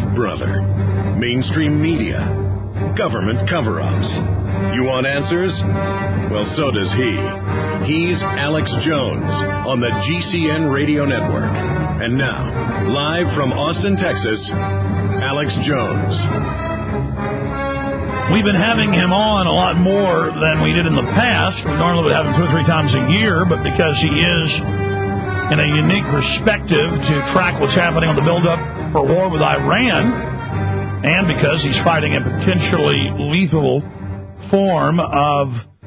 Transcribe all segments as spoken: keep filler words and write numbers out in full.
Big Brother, mainstream media, government cover-ups. You want answers? Well, so does he. He's Alex Jones on the G C N Radio Network. And now, live from Austin, Texas, Alex Jones. We've been having him on a lot more than we did in the past. We normally would have him two or three times a year, but because he is in a unique perspective to track what's happening on the buildup for war with Iran, and because he's fighting a potentially lethal form of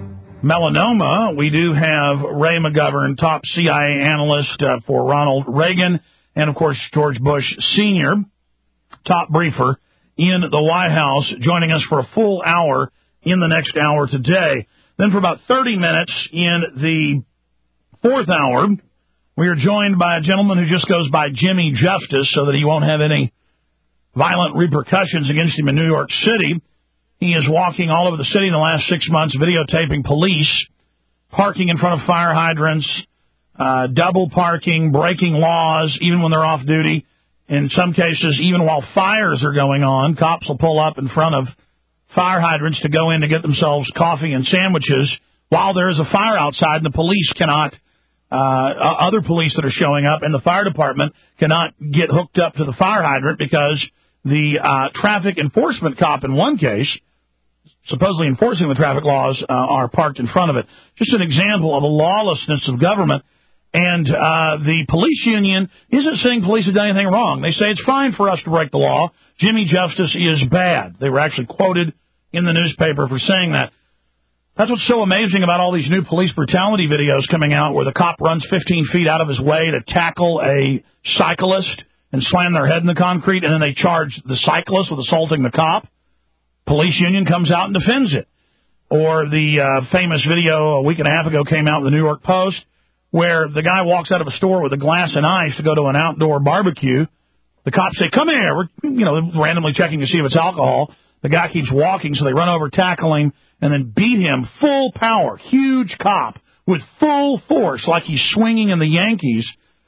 melanoma, we do have Ray McGovern, top C I A analyst uh, for Ronald Reagan, and, of course, George Bush Senior, top briefer in the White House, joining us for a full hour in the next hour today. Then for about thirty minutes in the fourth hour, we are joined by a gentleman who just goes by Jimmy Justice so that he won't have any violent repercussions against him in New York City. He is walking all over the city in the last six months, videotaping police, parking in front of fire hydrants, uh, double parking, breaking laws, even when they're off duty. In some cases, even while fires are going on, cops will pull up in front of fire hydrants to go in to get themselves coffee and sandwiches while there is a fire outside, and the police cannot, uh, other police that are showing up, and the fire department cannot get hooked up to the fire hydrant because the uh, traffic enforcement cop in one case, supposedly enforcing the traffic laws, uh, are parked in front of it. Just an example of the lawlessness of government. And uh, the police union isn't saying police have done anything wrong. They say it's fine for us to break the law. Jimmy Justice is bad. They were actually quoted in the newspaper for saying that. That's what's so amazing about all these new police brutality videos coming out where the cop runs fifteen feet out of his way to tackle a cyclist and slam their head in the concrete, and then they charge the cyclist with assaulting the cop. Police union comes out and defends it. Or the uh, famous video a week and a half ago came out in the New York Post where the guy walks out of a store with a glass and ice to go to an outdoor barbecue. The cops say, come here. We're, you know, randomly checking to see if it's alcohol. The guy keeps walking, so they run over, tackle him, and then beat him full power. Huge cop with full force, like he's swinging in the Yankees.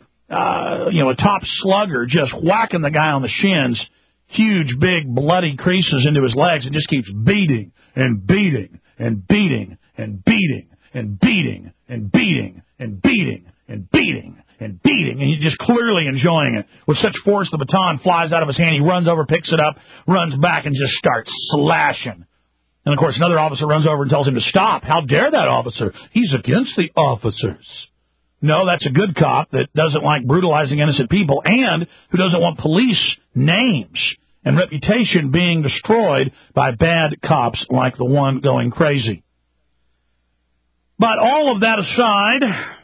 Uh, you know, a top slugger just whacking the guy on the shins. Huge, big, bloody creases into his legs, and just keeps beating and beating and beating and beating and beating and beating and beating and beating and beating, and he's just clearly enjoying it. With such force, the baton flies out of his hand. He runs over, picks it up, runs back, and just starts slashing. And, of course, another officer runs over and tells him to stop. How dare that officer? He's against the officers. No, that's a good cop that doesn't like brutalizing innocent people and who doesn't want police names and reputation being destroyed by bad cops like the one going crazy. But all of that aside,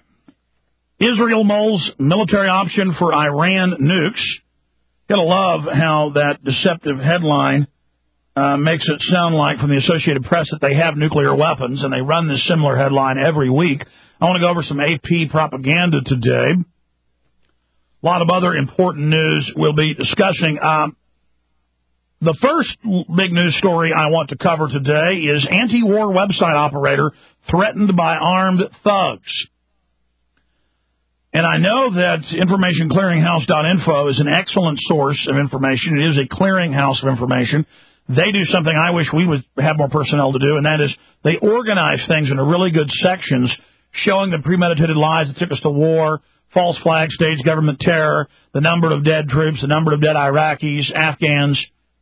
Israel mulls military option for Iran nukes. Gotta love how that deceptive headline uh, makes it sound like from the Associated Press that they have nuclear weapons, and they run this similar headline every week. I want to go over some A P propaganda today. A lot of other important news we'll be discussing. Um, the first big news story I want to cover today is anti-war website operator threatened by armed thugs. And I know that information clearinghouse dot info is an excellent source of information. It is a clearinghouse of information. They do something I wish we would have more personnel to do, and that is they organize things into really good sections showing the premeditated lies that took us to war, false flag states, government terror, the number of dead troops, the number of dead Iraqis, Afghans.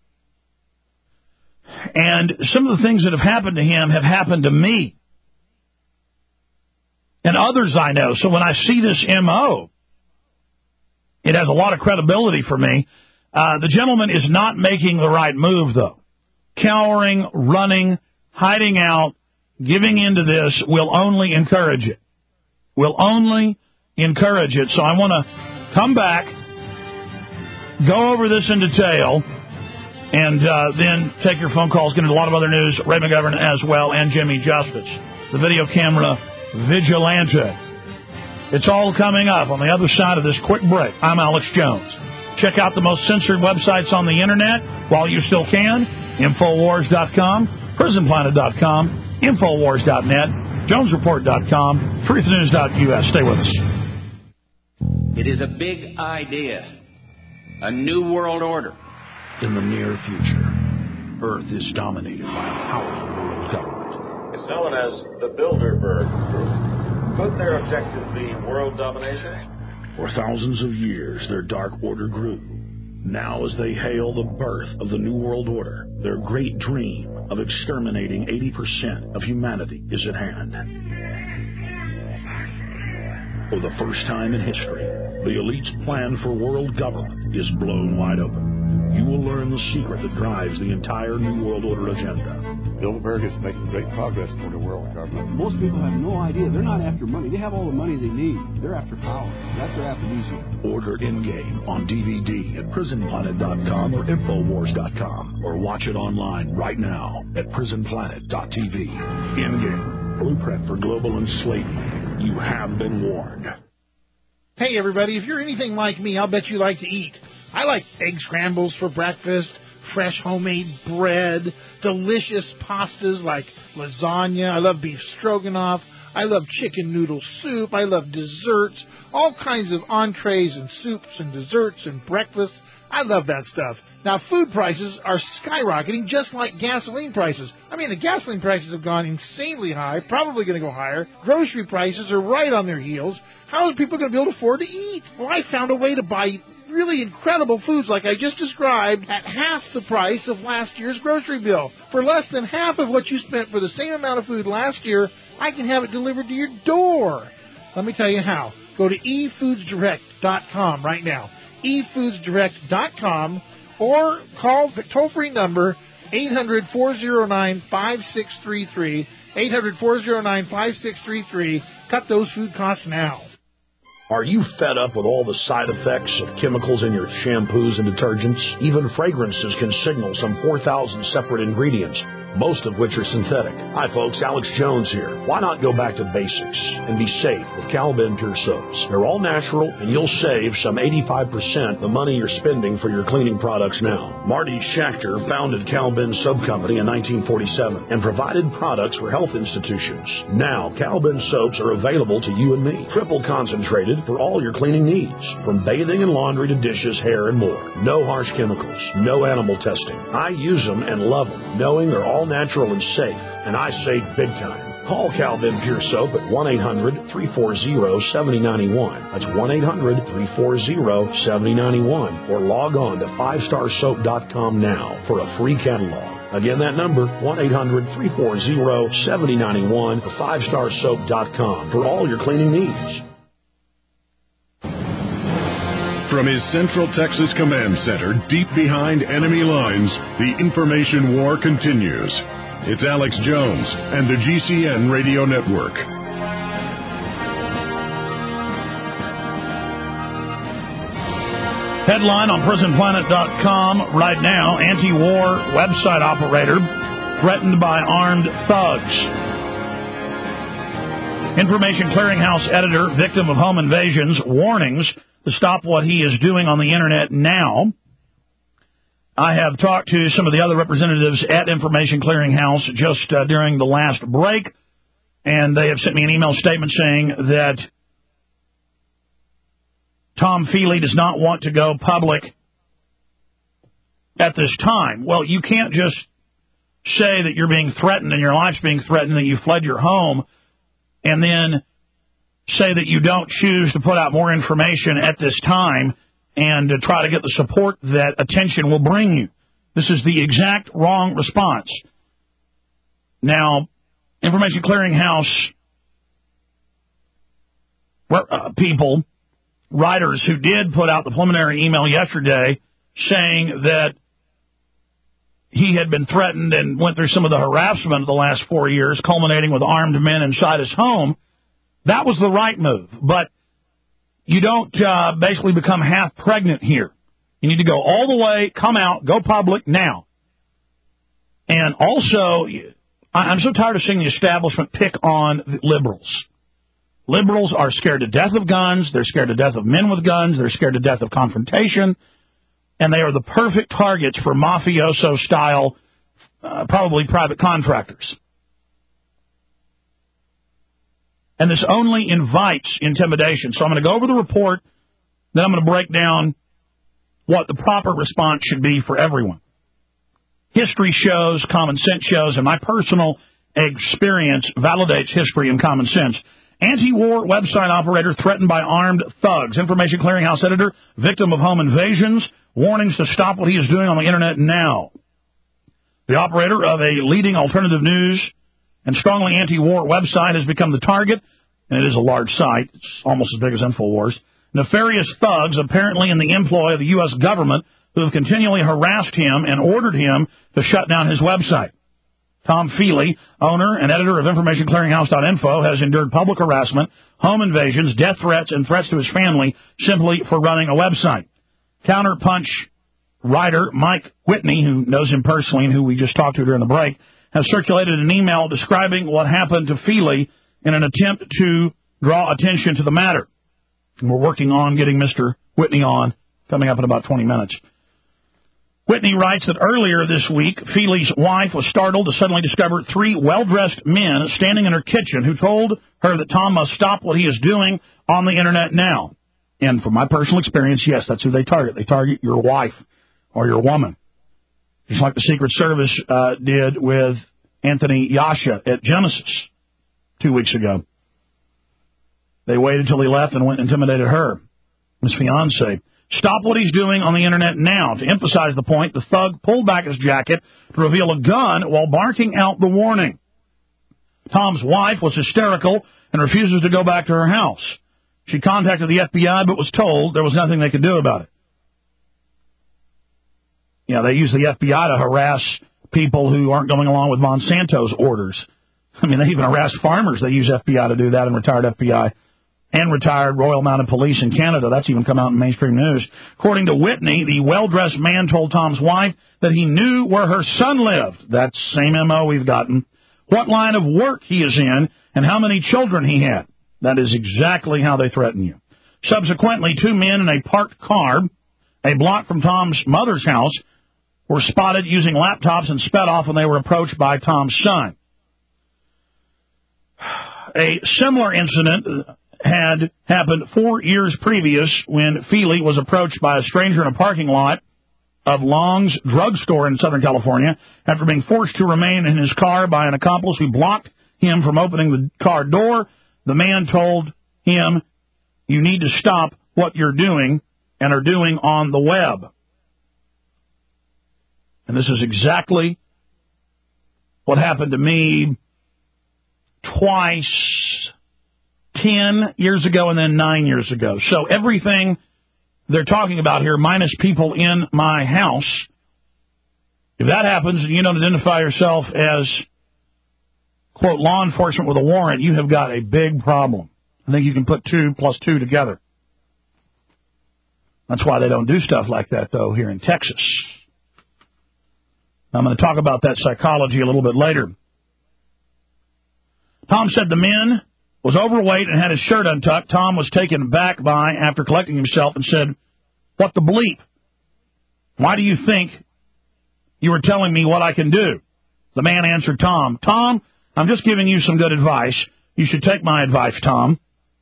And some of the things that have happened to him have happened to me and others I know. So when I see this M O, it has a lot of credibility for me. Uh, the gentleman is not making the right move, though. Cowering, running, hiding out, giving into this will only encourage it. Will only encourage it. So I want to come back, go over this in detail, and uh, then take your phone calls, get into a lot of other news, Ray McGovern as well, and Jimmy Justice, the video camera vigilante. It's all coming up on the other side of this quick break. I'm Alex Jones. Check out the most censored websites on the Internet while you still can. Infowars dot com, Prison Planet dot com, Infowars dot net, Jones Report dot com, Truth News dot U S. Stay with us. It is a big idea, a new world order, In the near future, Earth is dominated by a powerful world government. It's known as the Bilderberg Group. Could their objective be world domination? For thousands of years, their dark order grew. Now, as they hail the birth of the New World Order, their great dream of exterminating eighty percent of humanity is at hand. For the first time in history, the elite's plan for world government is blown wide open. You will learn the secret that drives the entire New World Order agenda. Bilderberg is making great progress toward a world government. Most people have no idea. They're not after money. They have all the money they need. They're after power. That's their aphrodisiac. Order In-Game on D V D at prison planet dot com or infowars dot com, or watch it online right now at prison planet dot t v. In-Game, blueprint for global enslavement. You have been warned. Hey, everybody, if you're anything like me, I'll bet you like to eat. I like egg scrambles for breakfast, fresh homemade bread, delicious pastas like lasagna. I love beef stroganoff. I love chicken noodle soup. I love desserts, all kinds of entrees and soups and desserts and breakfasts. I love that stuff. Now, food prices are skyrocketing just like gasoline prices. I mean, the gasoline prices have gone insanely high, probably going to go higher. Grocery prices are right on their heels. How are people going to be able to afford to eat? Well, I found a way to buy really incredible foods like I just described at half the price of last year's grocery bill. For less than half of what you spent for the same amount of food last year, I can have it delivered to your door. Let me tell you how. Go to e foods direct dot com right now. e foods direct dot com or call the toll-free number eight hundred, four oh nine, five six three three, eight hundred, four oh nine, five six three three. Cut those food costs now. Are you fed up with all the side effects of chemicals in your shampoos and detergents? Even fragrances can signal some four thousand separate ingredients, most of which are synthetic. Hi, folks. Alex Jones here. Why not go back to basics and be safe with Cal-Ben Pure Soaps? They're all natural, and you'll save some eighty-five percent the money you're spending for your cleaning products now. Marty Schachter founded Cal-Ben Soap Company in nineteen forty-seven and provided products for health institutions. Now, Cal-Ben soaps are available to you and me, triple concentrated for all your cleaning needs, from bathing and laundry to dishes, hair, and more. No harsh chemicals, no animal testing. I use them and love them, knowing they're all natural and safe, and I save big time. Call Cal-Ben Pure Soap at one eight hundred, three four zero, seven oh nine one. That's one eight hundred, three four zero, seven oh nine one. Or log on to five star soap dot com now for a free catalog. Again, that number, one eight hundred, three four zero, seven oh nine one, or five star soap dot com for all your cleaning needs. From his Central Texas Command Center, deep behind enemy lines, the information war continues. It's Alex Jones and the G C N Radio Network. Headline on prison planet dot com right now, anti-war website operator threatened by armed thugs. Information Clearinghouse editor, victim of home invasions, warnings to stop what he is doing on the Internet now. I have talked to some of the other representatives at Information Clearinghouse just uh, during the last break, and they have sent me an email statement saying that Tom Feely does not want to go public at this time. Well, you can't just say that you're being threatened and your life's being threatened, that you fled your home, and then say that you don't choose to put out more information at this time and to try to get the support that attention will bring you. This is the exact wrong response. Now, Information Clearinghouse uh, people, writers who did put out the preliminary email yesterday saying that he had been threatened and went through some of the harassment of the last four years, culminating with armed men inside his home. That was the right move, but you don't uh, basically become half pregnant here. You need to go all the way, come out, go public now. And also, I'm so tired of seeing the establishment pick on liberals. Liberals are scared to death of guns. They're scared to death of men with guns. They're scared to death of confrontation. And they are the perfect targets for mafioso-style, uh, probably private contractors. And this only invites intimidation. So I'm going to go over the report, then I'm going to break down what the proper response should be for everyone. History shows, common sense shows, and my personal experience validates history and common sense. Anti-war website operator threatened by armed thugs. Information Clearinghouse editor, victim of home invasions. Warnings to stop what he is doing on the Internet now. The operator of a leading alternative news and strongly anti-war website has become the target, and it is a large site. It's almost as big as InfoWars. Nefarious thugs, apparently in the employ of the U S government, who have continually harassed him and ordered him to shut down his website. Tom Feely, owner and editor of Information Clearinghouse dot info, has endured public harassment, home invasions, death threats, and threats to his family simply for running a website. Counterpunch writer Mike Whitney, who knows him personally and who we just talked to during the break, has circulated an email describing what happened to Feely in an attempt to draw attention to the matter. And we're working on getting Mister Whitney on, coming up in about twenty minutes. Whitney writes that earlier this week, Feely's wife was startled to suddenly discover three well-dressed men standing in her kitchen who told her that Tom must stop what he is doing on the Internet now. And from my personal experience, yes, that's who they target. They target your wife or your woman. Just like the Secret Service uh, did with Anthony Yasha at Genesis two weeks ago. They waited till he left and went and intimidated her, his fiancée. Stop what he's doing on the Internet now. To emphasize the point, the thug pulled back his jacket to reveal a gun while barking out the warning. Tom's wife was hysterical and refuses to go back to her house. She contacted the F B I but was told there was nothing they could do about it. Yeah, they use the F B I to harass people who aren't going along with Monsanto's orders. I mean, they even harass farmers. They use F B I to do that, and retired F B I and retired Royal Mounted Police in Canada. That's even come out in mainstream news. According to Whitney, the well-dressed man told Tom's wife that he knew where her son lived. That's same M O we've gotten. What line of work he is in and how many children he had. That is exactly how they threaten you. Subsequently, two men in a parked car, a block from Tom's mother's house, were spotted using laptops and sped off when they were approached by Tom's son. A similar incident had happened four years previous when Feely was approached by a stranger in a parking lot of Long's drugstore in Southern California after being forced to remain in his car by an accomplice who blocked him from opening the car door. The man told him, "You need to stop what you're doing and are doing on the web." And this is exactly what happened to me twice, ten years ago and then nine years ago. So everything they're talking about here, minus people in my house, if that happens and you don't identify yourself as, quote, law enforcement with a warrant, you have got a big problem. I think you can put two plus two together. That's why they don't do stuff like that, though, here in Texas. I'm going to talk about that psychology a little bit later. Tom said the man was overweight and had his shirt untucked. Tom was taken back by after collecting himself and said, "What the bleep? Why do you think you were telling me what I can do?" The man answered Tom, "Tom, I'm just giving you some good advice. You should take my advice, Tom."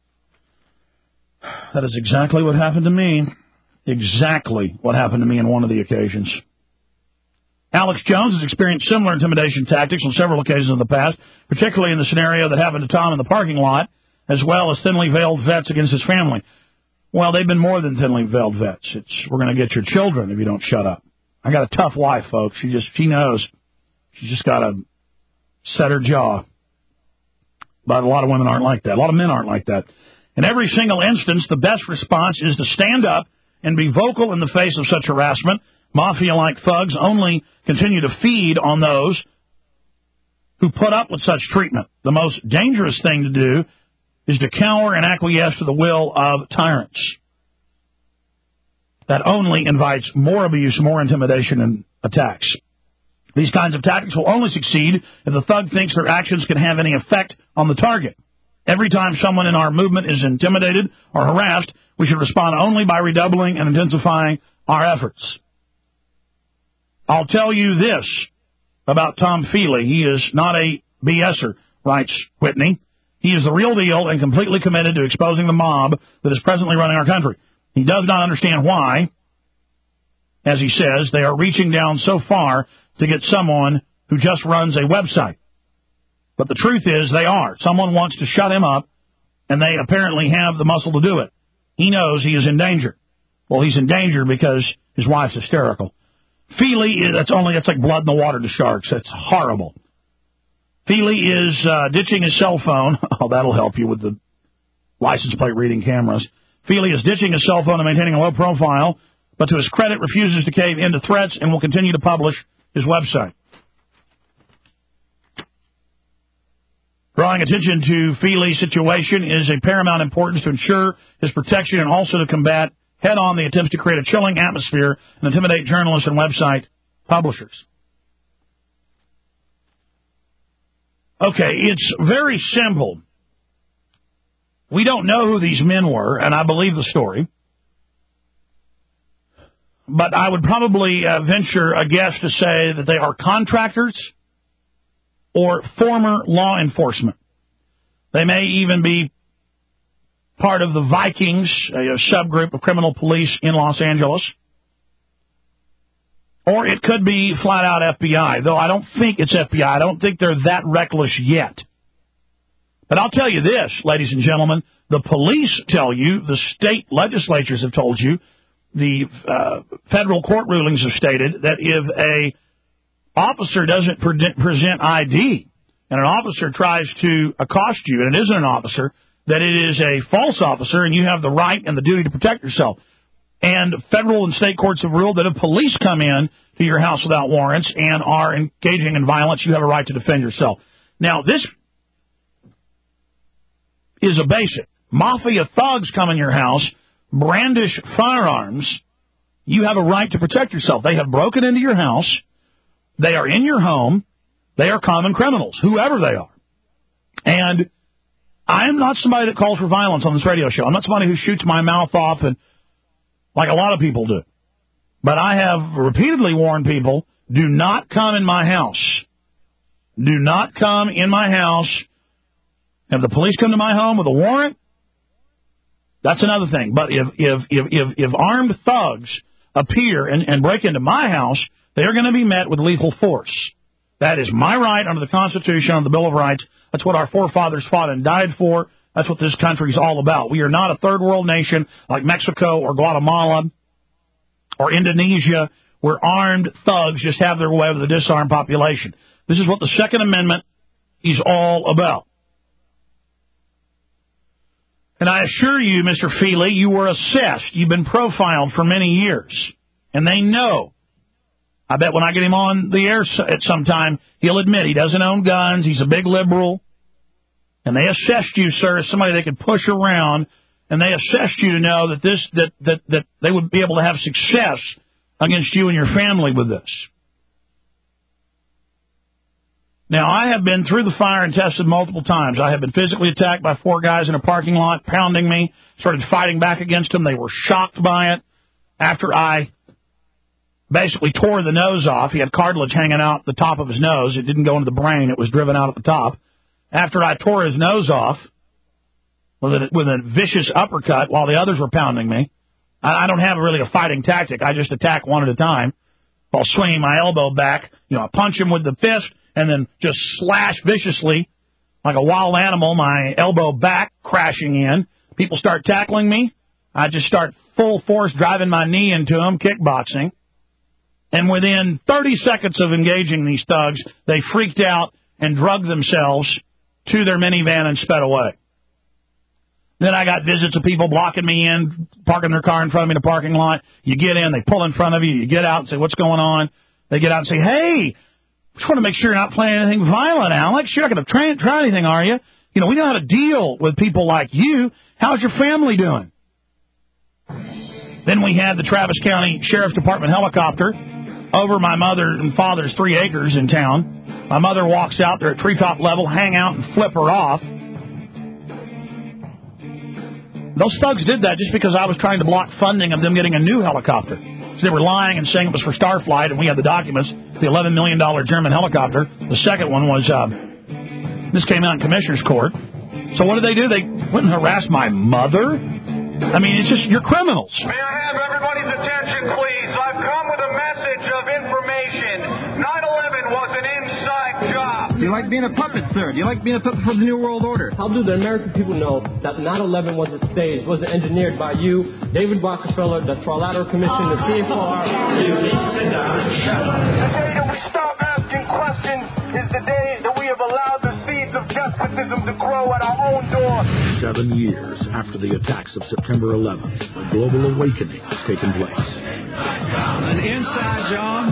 That is exactly what happened to me. Exactly what happened to me on one of the occasions. Alex Jones has experienced similar intimidation tactics on several occasions in the past, particularly in the scenario that happened to Tom in the parking lot, as well as thinly veiled vets against his family. Well, they've been more than thinly veiled vets. It's, we're going to get your children if you don't shut up. I got a tough wife, folks. She just, she knows. She's just got to set her jaw. But a lot of women aren't like that. A lot of men aren't like that. In every single instance, the best response is to stand up and be vocal in the face of such harassment. Mafia-like thugs only continue to feed on those who put up with such treatment. The most dangerous thing to do is to cower and acquiesce to the will of tyrants. That only invites more abuse, more intimidation, and attacks. These kinds of tactics will only succeed if the thug thinks their actions can have any effect on the target. Every time someone in our movement is intimidated or harassed, we should respond only by redoubling and intensifying our efforts. I'll tell you this about Tom Feely. He is not a BSer, writes Whitney. He is the real deal and completely committed to exposing the mob that is presently running our country. He does not understand why, as he says, they are reaching down so far to get someone who just runs a website. But the truth is they are. Someone wants to shut him up, and they apparently have the muscle to do it. He knows he is in danger. Well, he's in danger because his wife's hysterical. Feely, that's only, that's like blood in the water to sharks. That's horrible. Feely is uh, ditching his cell phone. Oh, that'll help you with the license plate reading cameras. Feely is ditching his cell phone and maintaining a low profile, but to his credit refuses to cave into threats and will continue to publish his website. Drawing attention to Feely's situation is a paramount importance to ensure his protection and also to combat head-on the attempts to create a chilling atmosphere and intimidate journalists and website publishers. Okay, it's very simple. We don't know who these men were, and I believe the story. But I would probably uh, venture a guess to say that they are contractors or former law enforcement. They may even be part of the Vikings, a subgroup of criminal police in Los Angeles. Or it could be flat-out F B I, though I don't think it's F B I. I don't think they're that reckless yet. But I'll tell you this, ladies and gentlemen, the police tell you, the state legislatures have told you, the uh, federal court rulings have stated that if a officer doesn't pre- present I D and an officer tries to accost you, and it isn't an officer, that it is a false officer and you have the right and the duty to protect yourself. And federal and state courts have ruled that if police come in to your house without warrants and are engaging in violence, you have a right to defend yourself. Now, this is a basic. Mafia thugs come in your house, brandish firearms, you have a right to protect yourself. They have broken into your house. They are in your home. They are common criminals, whoever they are. And I am not somebody that calls for violence on this radio show. I'm not somebody who shoots my mouth off and like a lot of people do. But I have repeatedly warned people, do not come in my house. Do not come in my house. If the police come to my home with a warrant, that's another thing. But if if if if, if armed thugs appear and, and break into my house, they are going to be met with lethal force. That is my right under the Constitution, under the Bill of Rights. That's what our forefathers fought and died for. That's what this country is all about. We are not a third world nation like Mexico or Guatemala or Indonesia, where armed thugs just have their way with a disarmed population. This is what the Second Amendment is all about. And I assure you, Mister Feely, you were assessed. You've been profiled for many years. And they know. I bet when I get him on the air at some time, he'll admit he doesn't own guns. He's a big liberal. And they assessed you, sir, as somebody they could push around. And they assessed you to know that this that, that, that they would be able to have success against you and your family with this. Now, I have been through the fire and tested multiple times. I have been physically attacked by four guys in a parking lot, pounding me, started fighting back against them. They were shocked by it. After I basically tore the nose off, he had cartilage hanging out the top of his nose. It didn't go into the brain. It was driven out at the top. After I tore his nose off with a, with a vicious uppercut while the others were pounding me, I, I don't have really a fighting tactic. I just attack one at a time while swinging my elbow back. You know, I punch him with the fist, and then just slash viciously like a wild animal, my elbow back crashing in. People start tackling me. I just start full force driving my knee into them, kickboxing. And within thirty seconds of engaging these thugs, they freaked out and drugged themselves to their minivan and sped away. Then I got visits of people blocking me in, parking their car in front of me in the parking lot. You get in, they pull in front of you. You get out and say, what's going on? They get out and say, hey, just want to make sure you're not playing anything violent, Alex. You're not going to try, try anything, are you? You know, we know how to deal with people like you. How's your family doing? Then we had the Travis County Sheriff's Department helicopter over my mother and father's three acres in town. My mother walks out there at treetop level, hang out and flip her off. Those thugs did that just because I was trying to block funding of them getting a new helicopter. So they were lying and saying it was for Starflight, and we had the documents, the eleven million dollars German helicopter. The second one was, uh, this came out in Commissioner's Court. So what did they do? They went and harassed my mother I mean, it's just, you're criminals. May I have everybody's attention, please? I've come with a message of information. nine eleven was an inside job. Do you like being a puppet, sir? Do you like being a puppet for the New World Order? How do the American people know that nine eleven was a stage, was engineered by you, David Rockefeller, the Trilateral Commission, the C F R? Sit down. The day that we stop asking questions is the day that we have allowed the seeds of despotism to grow at our own door. Seven years after the attacks of September eleventh, a global awakening has taken place. An inside job?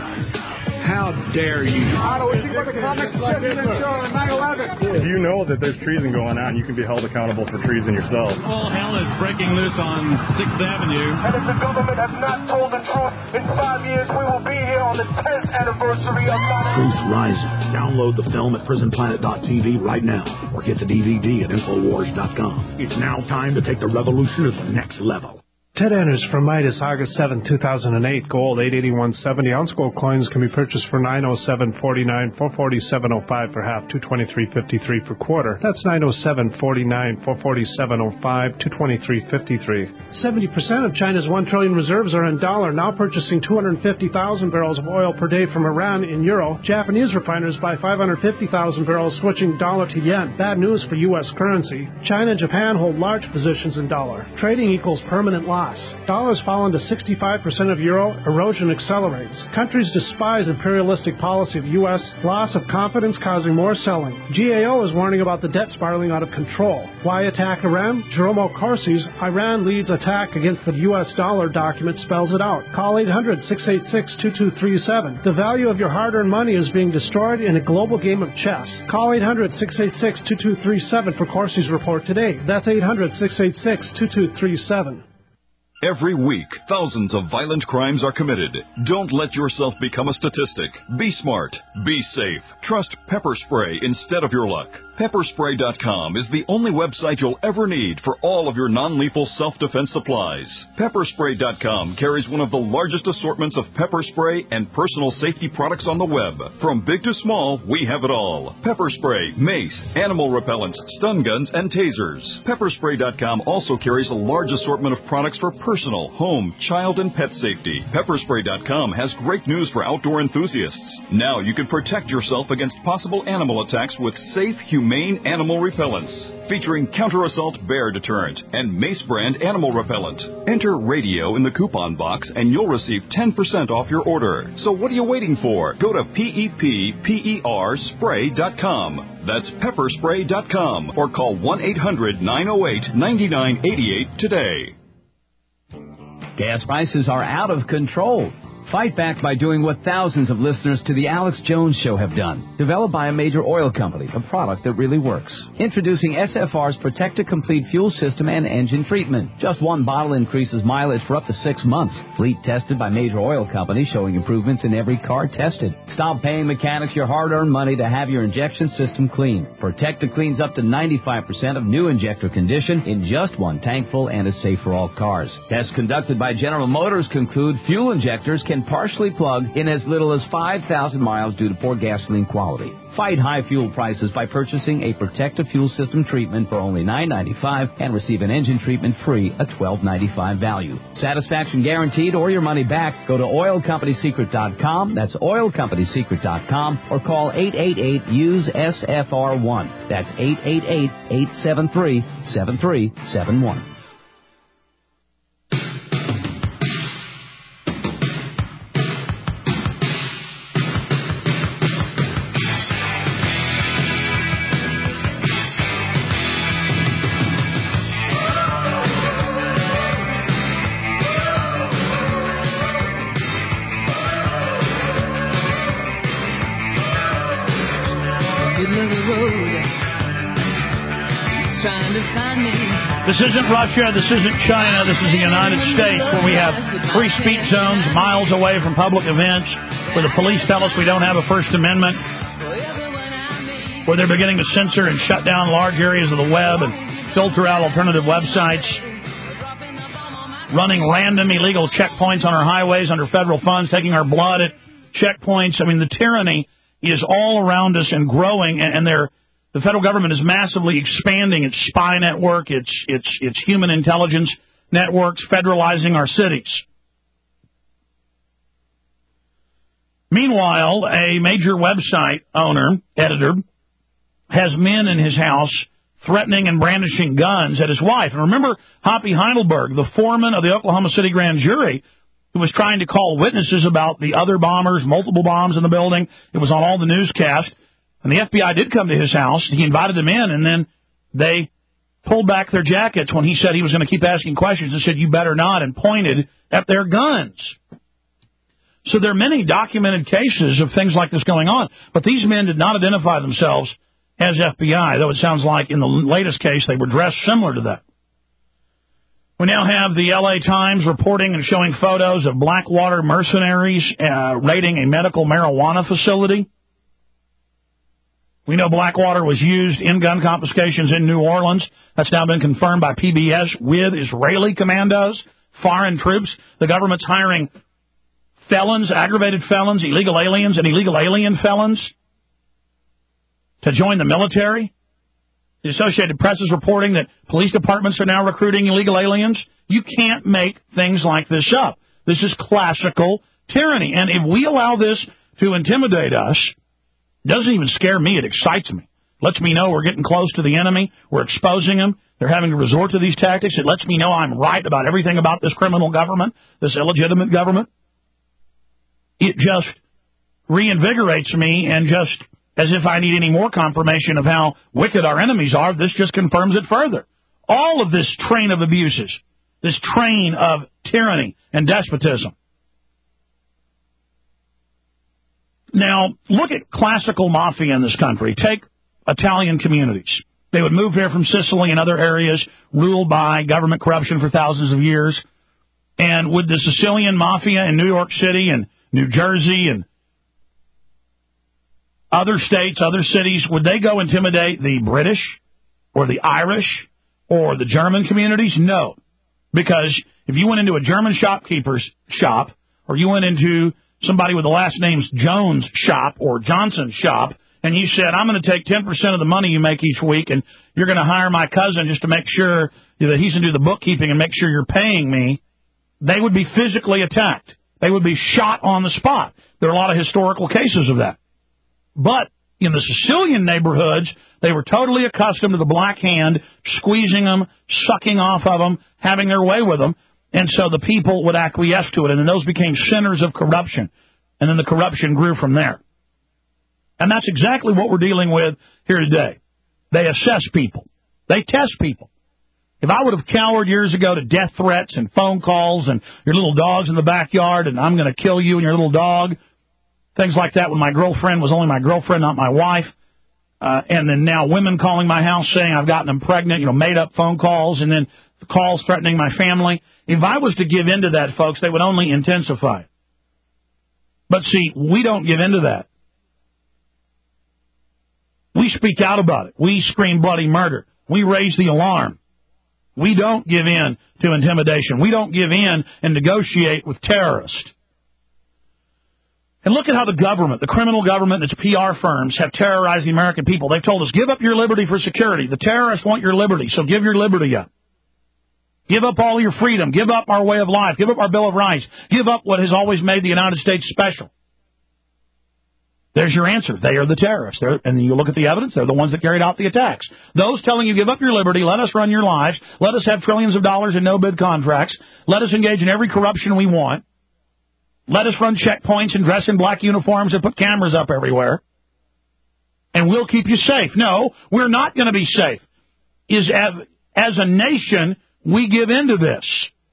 How dare you? Otto, is he going to comment on nine eleven? If you know that there's treason going on, you can be held accountable for treason yourself. All hell is breaking loose on sixth Avenue. And if the government has not told the truth, in five years we will be here on the tenth anniversary of nine eleven. Truth Rising. Download the film at prison planet dot t v right now, or get the D V D at infowars dot com. It's now time to take the revolution to the next level. Ted Enders from Midas, August seventh, two thousand eight. Gold, eight eighty-one seventy. Ounce gold coins can be purchased for nine oh seven forty-nine, four forty-seven oh five for half, two twenty-three fifty-three for quarter. That's nine oh seven forty-nine, four forty-seven oh five, two twenty-three fifty-three. seventy percent of China's one trillion reserves are in dollar, now purchasing two hundred fifty thousand barrels of oil per day from Iran in euro. Japanese refiners buy five hundred fifty thousand barrels, switching dollar to yen. Bad news for U S currency. China and Japan hold large positions in dollar. Trading equals permanent loss. Dollars fallen to sixty-five percent of euro, erosion accelerates. Countries despise imperialistic policy of U S, loss of confidence causing more selling. G A O is warning about the debt spiraling out of control. Why attack Iran? Jerome Corsi's Iran leads attack against the U S dollar document spells it out. Call eight hundred, six eight six, two two three seven. The value of your hard-earned money is being destroyed in a global game of chess. Call eight hundred, six eight six, two two three seven for Corsi's report today. That's eight hundred, six eight six, two two three seven. Every week, thousands of violent crimes are committed. Don't let yourself become a statistic. Be smart. Be safe. Trust Pepper Spray instead of your luck. Pepper Spray dot com is the only website you'll ever need for all of your non-lethal self-defense supplies. Pepper Spray dot com carries one of the largest assortments of pepper spray and personal safety products on the web. From big to small, we have it all. Pepper spray, mace, animal repellents, stun guns, and tasers. Pepper Spray dot com also carries a large assortment of products for personal, home, child, and pet safety. Pepper Spray dot com has great news for outdoor enthusiasts. Now you can protect yourself against possible animal attacks with safe, humane animal repellents. Featuring counter-assault bear deterrent and Mace brand animal repellent. Enter radio in the coupon box and you'll receive ten percent off your order. So what are you waiting for? Go to P E P P E R spray dot com. That's Pepper Spray dot com or call one eight hundred, nine oh eight, nine nine eight eight today. Gas prices are out of control. Fight back by doing what thousands of listeners to the Alex Jones Show have done. Developed by a major oil company, a product that really works. Introducing S F R's Protect to Complete fuel system and engine treatment. Just one bottle increases mileage for up to six months. Fleet tested by major oil companies, showing improvements in every car tested. Stop paying mechanics your hard-earned money to have your injection system cleaned. Protecta cleans up to ninety-five percent of new injector condition in just one tankful and is safe for all cars. Tests conducted by General Motors conclude fuel injectors can partially plug in as little as five thousand miles due to poor gasoline quality. Fight high fuel prices by purchasing a Protecta fuel system treatment for only nine ninety-five and receive an engine treatment free, a twelve ninety-five value. Satisfaction guaranteed or your money back. Go to oil company secret dot com. That's oil company secret dot com or call eight eight eight, U S E, S F R one. That's eight eight eight, eight seven three, seven three seven one. This isn't Russia, this isn't China, this is the United States, where we have free speech zones miles away from public events, where the police tell us we don't have a First Amendment, where they're beginning to censor and shut down large areas of the web and filter out alternative websites, running random illegal checkpoints on our highways under federal funds, taking our blood at checkpoints. I mean, the tyranny is all around us and growing, and they're The federal government is massively expanding its spy network, its its its human intelligence networks, federalizing our cities. Meanwhile, a major website owner, editor, has men in his house threatening and brandishing guns at his wife. And remember Hoppy Heidelberg, the foreman of the Oklahoma City grand jury, who was trying to call witnesses about the other bombers, multiple bombs in the building. It was on all the newscasts. And the F B I did come to his house. He invited them in, and then they pulled back their jackets when he said he was going to keep asking questions and said, you better not, and pointed at their guns. So there are many documented cases of things like this going on. But these men did not identify themselves as F B I, though it sounds like in the latest case they were dressed similar to that. We now have the L A Times reporting and showing photos of Blackwater mercenaries uh, raiding a medical marijuana facility. We know Blackwater was used in gun confiscations in New Orleans. That's now been confirmed by P B S with Israeli commandos, foreign troops. The government's hiring felons, aggravated felons, illegal aliens, and illegal alien felons to join the military. The Associated Press is reporting that police departments are now recruiting illegal aliens. You can't make things like this up. This is classical tyranny. And if we allow this to intimidate us, it doesn't even scare me. It excites me. It lets me know we're getting close to the enemy. We're exposing them. They're having to resort to these tactics. It lets me know I'm right about everything about this criminal government, this illegitimate government. It just reinvigorates me, and just as if I need any more confirmation of how wicked our enemies are, this just confirms it further. All of this train of abuses, this train of tyranny and despotism. Now, look at classical mafia in this country. Take Italian communities. They would move here from Sicily and other areas ruled by government corruption for thousands of years. And would the Sicilian mafia in New York City and New Jersey and other states, other cities, would they go intimidate the British or the Irish or the German communities? No. Because if you went into a German shopkeeper's shop, or you went into somebody with the last name's Jones shop or Johnson shop, and you said, I'm going to take ten percent of the money you make each week, and you're going to hire my cousin just to make sure that he's going to do the bookkeeping and make sure you're paying me, they would be physically attacked. They would be shot on the spot. There are a lot of historical cases of that. But in the Sicilian neighborhoods, they were totally accustomed to the black hand, squeezing them, sucking off of them, having their way with them. And so the people would acquiesce to it, and then those became centers of corruption. And then the corruption grew from there. And that's exactly what we're dealing with here today. They assess people. They test people. If I would have cowered years ago to death threats and phone calls and your little dog's in the backyard and I'm going to kill you and your little dog, things like that when my girlfriend was only my girlfriend, not my wife, uh, and then now women calling my house saying I've gotten them pregnant, you know, made up phone calls, and then calls threatening my family. If I was to give in to that, folks, they would only intensify. But see, we don't give in to that. We speak out about it. We scream bloody murder. We raise the alarm. We don't give in to intimidation. We don't give in and negotiate with terrorists. And look at how the government, the criminal government and its P R firms have terrorized the American people. They've told us, give up your liberty for security. The terrorists want your liberty, so give your liberty up. Give up all your freedom. Give up our way of life. Give up our Bill of Rights. Give up what has always made the United States special. There's your answer. They are the terrorists. They're, and you look at the evidence, they're the ones that carried out the attacks. Those telling you give up your liberty, let us run your lives, let us have trillions of dollars in no-bid contracts, let us engage in every corruption we want, let us run checkpoints and dress in black uniforms and put cameras up everywhere, and we'll keep you safe. No, we're not going to be safe. Is as, as a nation, we give into this.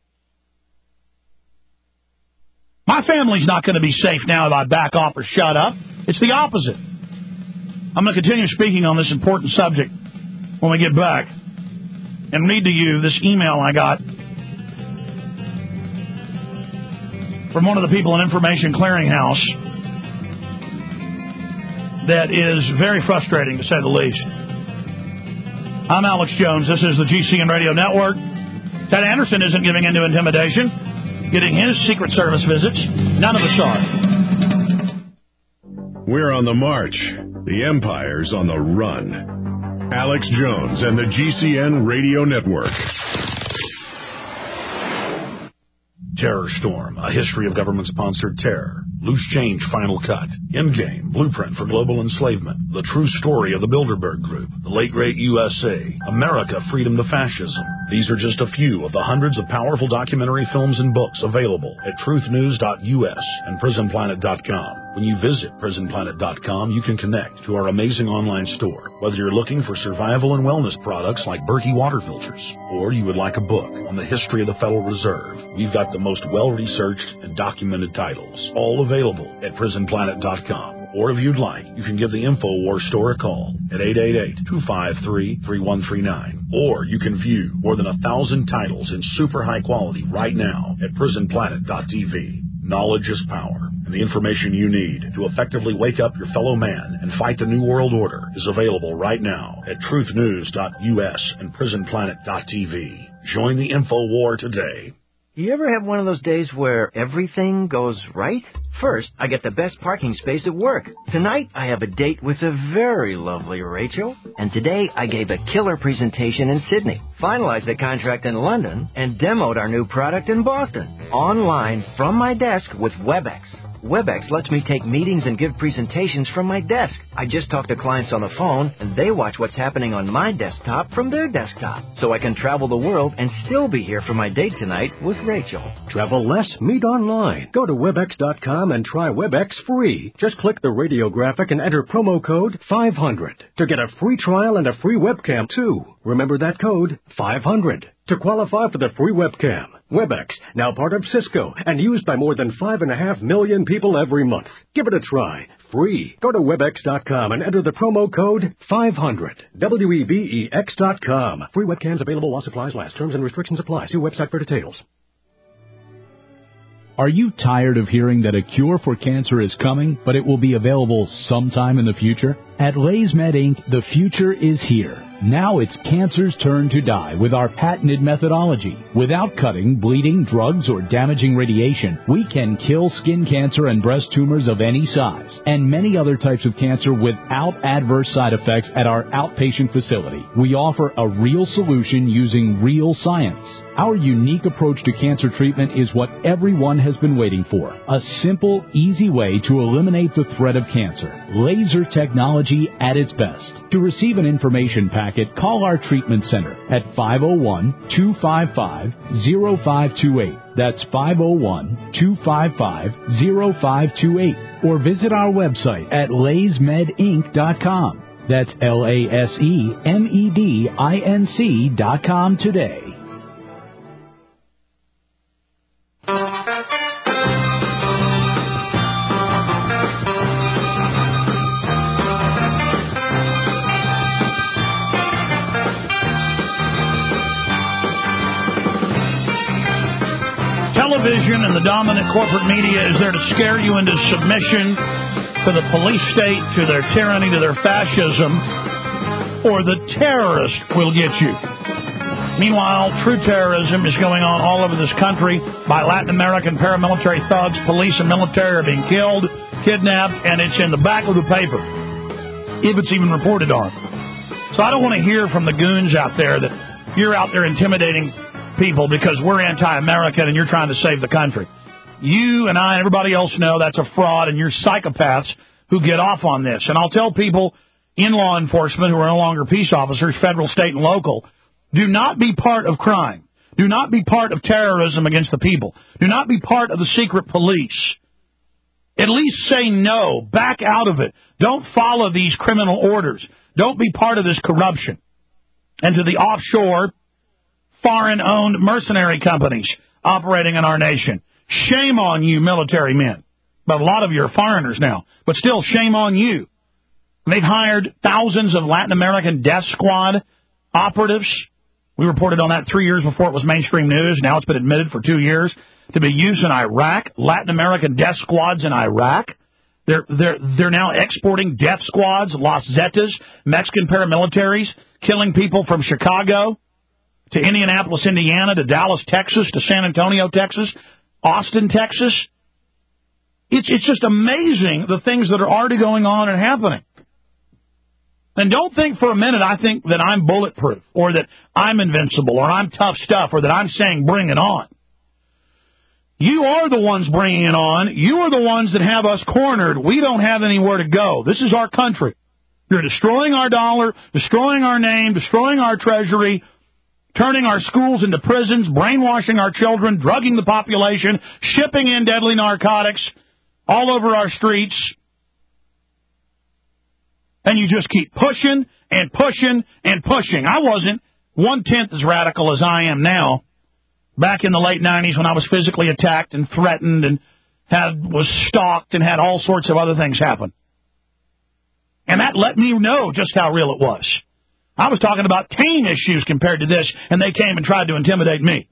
My family's not going to be safe now if I back off or shut up. It's the opposite. I'm going to continue speaking on this important subject when we get back and read to you this email I got from one of the people in Information Clearinghouse that is very frustrating, to say the least. I'm Alex Jones. This is the G C N Radio Network. Ted Anderson isn't giving in to intimidation, getting his Secret Service visits. None of us are. We're on the march. The empire's on the run. Alex Jones and the G C N Radio Network. Terror Storm, A History of Government-Sponsored Terror. Loose Change Final Cut. Endgame, Blueprint for Global Enslavement. The True Story of the Bilderberg Group. The Late Great U S A. America, Freedom to Fascism. These are just a few of the hundreds of powerful documentary films and books available at truth news dot U S and prison planet dot com. When you visit prison planet dot com, you can connect to our amazing online store. Whether you're looking for survival and wellness products like Berkey water filters, or you would like a book on the history of the Federal Reserve, we've got the most well-researched and documented titles, all available at prison planet dot com. Or if you'd like, you can give the InfoWars store a call at eight eight eight, two five three, three one three nine. Or you can view more than a thousand titles in super high quality right now at prison planet dot T V. Knowledge is power, and the information you need to effectively wake up your fellow man and fight the New World Order is available right now at truth news dot U S and prison planet dot T V. Join the InfoWar today. You ever have one of those days where everything goes right? First, I get the best parking space at work. Tonight, I have a date with a very lovely Rachel. And today, I gave a killer presentation in Sydney, finalized the contract in London, and demoed our new product in Boston. Online, from my desk with WebEx. WebEx lets me take meetings and give presentations from my desk. I just talk to clients on the phone, and they watch what's happening on my desktop from their desktop. So I can travel the world and still be here for my date tonight with Rachel. Travel less, meet online. Go to webex dot com and try WebEx free. Just click the radio graphic and enter promo code five hundred to get a free trial and a free webcam, too. Remember that code, five hundred, to qualify for the free webcam. WebEx, now part of Cisco and used by more than five and a half million people every month. Give it a try. Free. Go to webex dot com and enter the promo code five hundred. W E B E X dot com. Free webcams available while supplies last. Terms and restrictions apply. See website for details. Are you tired of hearing that a cure for cancer is coming, but it will be available sometime in the future? At LaysMed Incorporated, the future is here. Now it's cancer's turn to die with our patented methodology. Without cutting, bleeding, drugs, or damaging radiation, we can kill skin cancer and breast tumors of any size, and many other types of cancer without adverse side effects at our outpatient facility. We offer a real solution using real science. Our unique approach to cancer treatment is what everyone has been waiting for. A simple, easy way to eliminate the threat of cancer. Laser technology at its best. To receive an information packet, call our treatment center at five oh one, two five five, oh five two eight. That's five oh one, two five five, oh five two eight. Or visit our website at lays med inc dot com. That's L A S E M E D I N C dot com today. Television and the dominant corporate media is there to scare you into submission to the police state, to their tyranny, to their fascism, or the terrorist will get you. Meanwhile, true terrorism is going on all over this country by Latin American paramilitary thugs. Police and military are being killed, kidnapped, and it's in the back of the paper, if it's even reported on. So I don't want to hear from the goons out there that you're out there intimidating people because we're anti-American and you're trying to save the country. You and I and everybody else know that's a fraud, and you're psychopaths who get off on this. And I'll tell people in law enforcement who are no longer peace officers, federal, state, and local, do not be part of crime. Do not be part of terrorism against the people. Do not be part of the secret police. At least say no. Back out of it. Don't follow these criminal orders. Don't be part of this corruption. And to the offshore, foreign-owned mercenary companies operating in our nation, shame on you, military men. But a lot of you are foreigners now. But still, shame on you. They've hired thousands of Latin American death squad operatives. We reported on that three years before it was mainstream news. Now it's been admitted for two years to be used in Iraq. Latin American death squads in Iraq. They're they're they're now exporting death squads, Los Zetas, Mexican paramilitaries, killing people from Chicago to Indianapolis, Indiana, to Dallas, Texas, to San Antonio, Texas, Austin, Texas. It's it's just amazing the things that are already going on and happening. And don't think for a minute I think that I'm bulletproof or that I'm invincible or I'm tough stuff or that I'm saying bring it on. You are the ones bringing it on. You are the ones that have us cornered. We don't have anywhere to go. This is our country. You're destroying our dollar, destroying our name, destroying our treasury, turning our schools into prisons, brainwashing our children, drugging the population, shipping in deadly narcotics all over our streets. And you just keep pushing and pushing and pushing. I wasn't one-tenth as radical as I am now. Back in the late nineties when I was physically attacked and threatened and had was stalked and had all sorts of other things happen. And that let me know just how real it was. I was talking about tame issues compared to this, and they came and tried to intimidate me.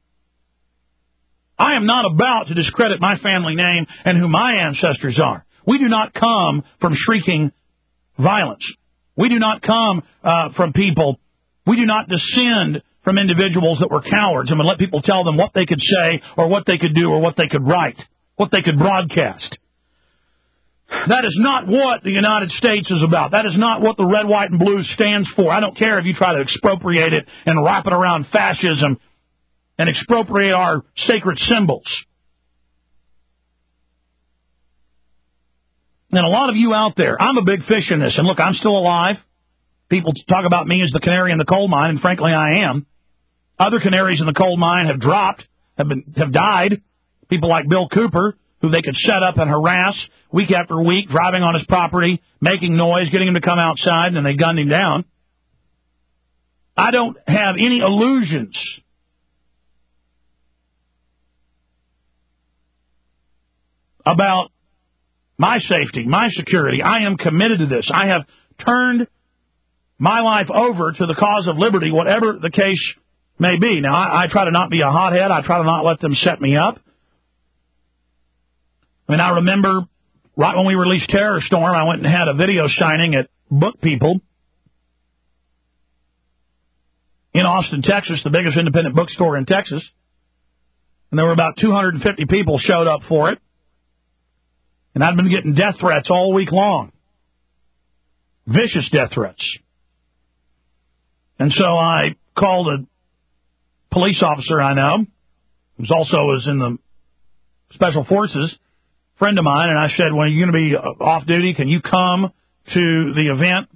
I am not about to discredit my family name and who my ancestors are. We do not come from shrieking violence. We do not come uh, from people. We do not descend from individuals that were cowards and would let people tell them what they could say or what they could do or what they could write, what they could broadcast. That is not what the United States is about. That is not what the red, white, and blue stands for. I don't care if you try to expropriate it and wrap it around fascism and expropriate our sacred symbols. And a lot of you out there, I'm a big fish in this. And look, I'm still alive. People talk about me as the canary in the coal mine, and frankly, I am. Other canaries in the coal mine have dropped, have been, have died. People like Bill Cooper, who they could set up and harass week after week, driving on his property, making noise, getting him to come outside, and then they gunned him down. I don't have any illusions about my safety, my security. I am committed to this. I have turned my life over to the cause of liberty, whatever the case may be. Now, I, I try to not be a hothead. I try to not let them set me up. I mean, I remember right when we released Terror Storm, I went and had a video signing at Book People in Austin, Texas, the biggest independent bookstore in Texas. And there were about two hundred fifty people showed up for it. And I'd been getting death threats all week long. Vicious death threats. And so I called a police officer I know, who also was in the Special Forces, friend of mine, and I said, when are you going to be off duty? Can you come to the event?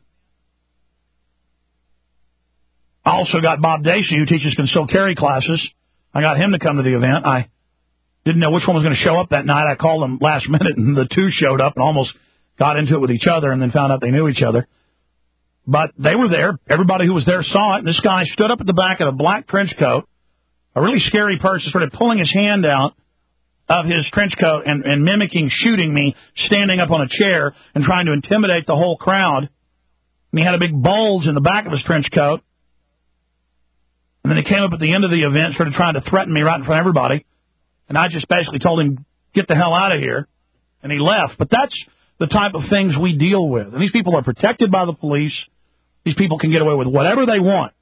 I also got Bob Dacey, who teaches concealed carry classes. I got him to come to the event. I didn't know which one was going to show up that night. I called them last minute, and the two showed up and almost got into it with each other and then found out they knew each other. But they were there. Everybody who was there saw it. And this guy stood up at the back in a black trench coat, a really scary person, started pulling his hand out of his trench coat and, and mimicking shooting me, standing up on a chair and trying to intimidate the whole crowd. And he had a big bulge in the back of his trench coat. And then he came up at the end of the event, started trying to threaten me right in front of everybody. And I just basically told him, get the hell out of here. And he left. But that's the type of things we deal with. And these people are protected by the police. These people can get away with whatever they want.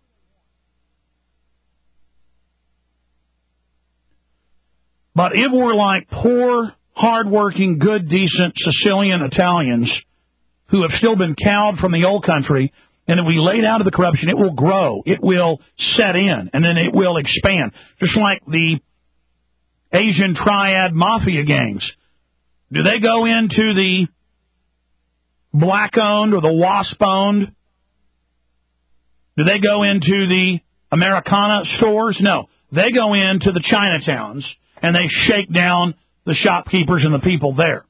But if we're like poor, hardworking, good, decent Sicilian Italians who have still been cowed from the old country, and if we lay down to the corruption, it will grow. It will set in, and then it will expand. Just like the Asian triad mafia gangs. Do they go into the black-owned or the WASP-owned? Do they go into the Americana stores? No. They go into the Chinatowns, and they shake down the shopkeepers and the people there.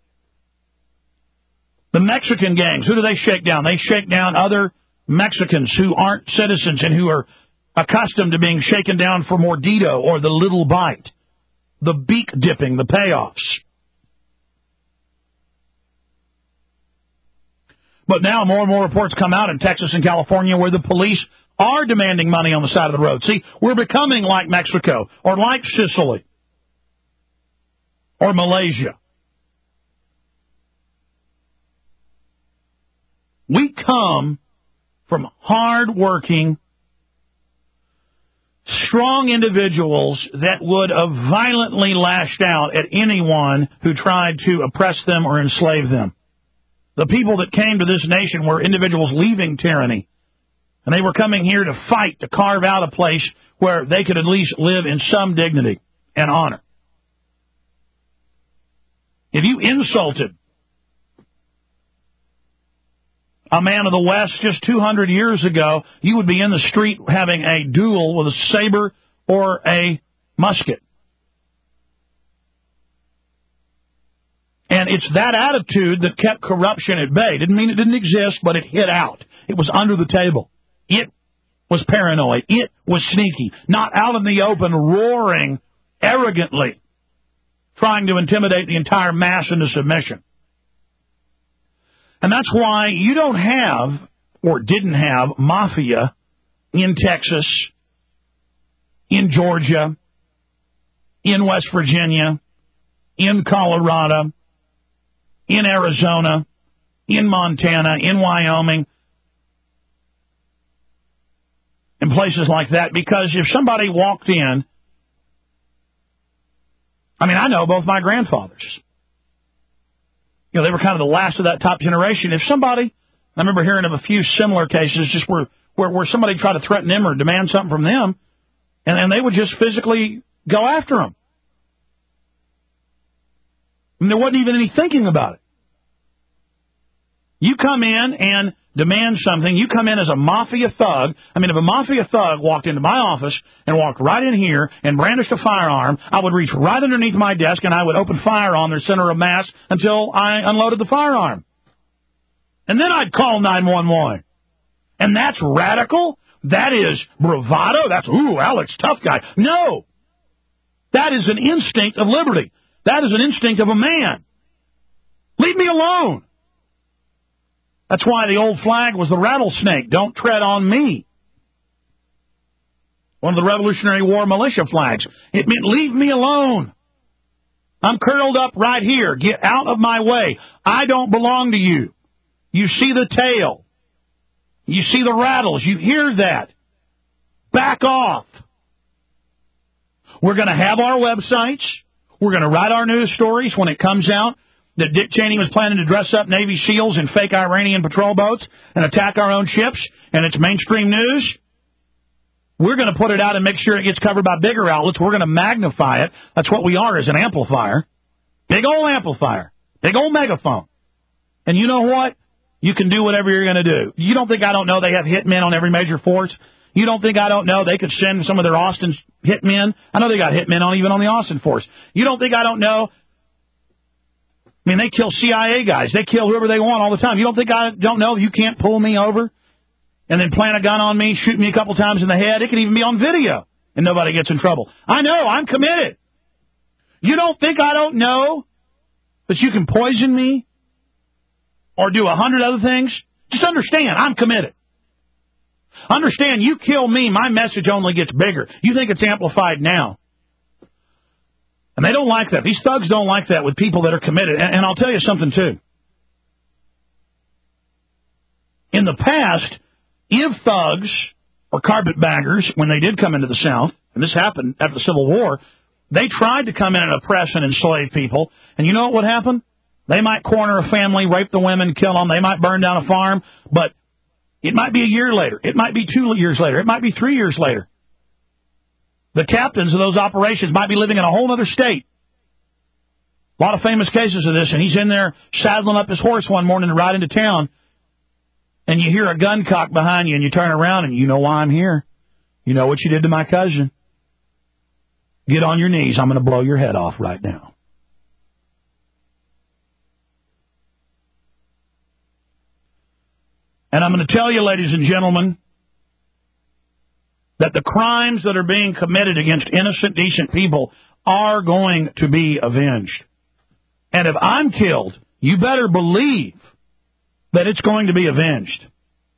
The Mexican gangs, who do they shake down? They shake down other Mexicans who aren't citizens and who are accustomed to being shaken down for mordito or the little bite, the beak dipping, the payoffs. But now more and more reports come out in Texas and California where the police are demanding money on the side of the road. See, we're becoming like Mexico or like Sicily or Malaysia. We come from hard-working, strong individuals that would have violently lashed out at anyone who tried to oppress them or enslave them. The people that came to this nation were individuals leaving tyranny. And they were coming here to fight, to carve out a place where they could at least live in some dignity and honor. If you insulted a man of the West just two hundred years ago, you would be in the street having a duel with a saber or a musket. And it's that attitude that kept corruption at bay. Didn't mean it didn't exist, but it hid out. It was under the table. It was paranoid. It was sneaky. Not out in the open, roaring arrogantly, trying to intimidate the entire mass into submission. And that's why you don't have, or didn't have, mafia in Texas, in Georgia, in West Virginia, in Colorado, in Arizona, in Montana, in Wyoming, in places like that, because if somebody walked in, I mean, I know both my grandfathers. You know, they were kind of the last of that top generation. If somebody, I remember hearing of a few similar cases just where, where, where somebody tried to threaten them or demand something from them, and, and they would just physically go after them. And there wasn't even any thinking about it. You come in and demand something. You come in as a mafia thug. I mean, if a mafia thug walked into my office and walked right in here and brandished a firearm, I would reach right underneath my desk and I would open fire on their center of mass until I unloaded the firearm. And then I'd call nine one one. And that's radical? That is bravado? That's, ooh, Alex, tough guy. No. That is an instinct of liberty. That is an instinct of a man. Leave me alone. That's why the old flag was the rattlesnake. Don't tread on me. One of the Revolutionary War militia flags. It meant leave me alone. I'm curled up right here. Get out of my way. I don't belong to you. You see the tail. You see the rattles. You hear that. Back off. We're going to have our websites. We're going to write our news stories when it comes out that Dick Cheney was planning to dress up Navy SEALs in fake Iranian patrol boats and attack our own ships, and it's mainstream news. We're going to put it out and make sure it gets covered by bigger outlets. We're going to magnify it. That's what we are, as an amplifier. Big old amplifier. Big old megaphone. And you know what? You can do whatever you're going to do. You don't think I don't know they have hitmen on every major force? You don't think I don't know they could send some of their Austin hitmen? I know they got hitmen on even on the Austin force. You don't think I don't know? I mean, they kill C I A guys. They kill whoever they want all the time. You don't think I don't know you can't pull me over and then plant a gun on me, shoot me a couple times in the head? It could even be on video, and nobody gets in trouble. I know. I'm committed. You don't think I don't know that you can poison me or do a hundred other things? Just understand, I'm committed. Understand, you kill me, my message only gets bigger. You think it's amplified now. And they don't like that. These thugs don't like that with people that are committed. And, and I'll tell you something, too. In the past, if thugs or carpetbaggers, when they did come into the South, and this happened after the Civil War, they tried to come in and oppress and enslave people. And you know what would happen? They might corner a family, rape the women, kill them. They might burn down a farm. But it might be a year later. It might be two years later. It might be three years later. The captains of those operations might be living in a whole other state. A lot of famous cases of this, and he's in there saddling up his horse one morning to ride into town, and you hear a gun cock behind you, and you turn around, and you know why I'm here. You know what you did to my cousin. Get on your knees. I'm going to blow your head off right now. And I'm going to tell you, ladies and gentlemen, that the crimes that are being committed against innocent, decent people are going to be avenged. And if I'm killed, you better believe that it's going to be avenged.